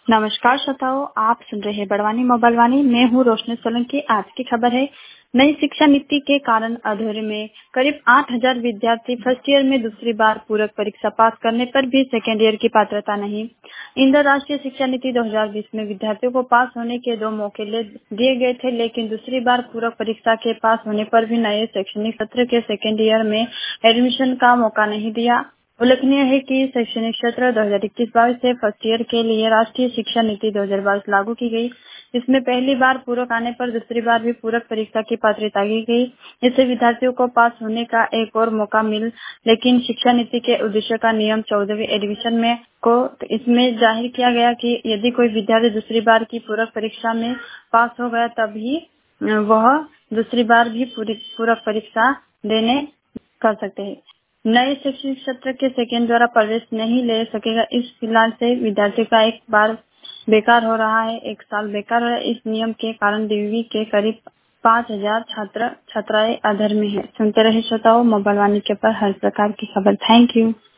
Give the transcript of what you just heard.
नमस्कार श्रोताओं, आप सुन रहे हैं बड़वानी मोबाइल वाणी। मैं हूँ रोशनी सोलंकी। आज की खबर है, नई शिक्षा नीति के कारण अधूरे में करीब 8,000 विद्यार्थी फर्स्ट ईयर में दूसरी बार पूरक परीक्षा पास करने पर भी सेकेंड ईयर की पात्रता नहीं। इंदिरा राष्ट्रीय शिक्षा नीति 2020 में विद्यार्थियों को पास होने के 2 मौके दिए गए थे, लेकिन दूसरी बार पूरक परीक्षा के पास होने पर भी नए शैक्षणिक सत्र के सेकेंड ईयर में एडमिशन का मौका नहीं दिया। उल्लेखनीय है कि शैक्षणिक सत्र 2021-22 से फर्स्ट ईयर के लिए राष्ट्रीय शिक्षा नीति 2022 लागू की गई। इसमें पहली बार पूरक आने पर दूसरी बार भी पूरक परीक्षा की पात्रता की गई। इससे विद्यार्थियों को पास होने का एक और मौका लेकिन शिक्षा नीति के उद्देश्य का नियम 14वीं एडिशन में को इसमें जाहिर किया गया कि यदि कोई विद्यार्थी दूसरी बार की पूरक परीक्षा में पास हो गया तभी वह दूसरी बार भी पूरक परीक्षा देने कर सकते हैं। नए शैक्षणिक सत्र के सेकेंड द्वारा प्रवेश नहीं ले सकेगा। इस फिलहाल से विद्यार्थी का एक बार बेकार हो रहा है, 1 साल बेकार हो रहा है। इस नियम के कारण डीवी के करीब 5,000 छात्र छात्राएं अधर में है। सुनते रहे श्रोताओं, मोबाइल वाणी के पर हर प्रकार की खबर। Thank you.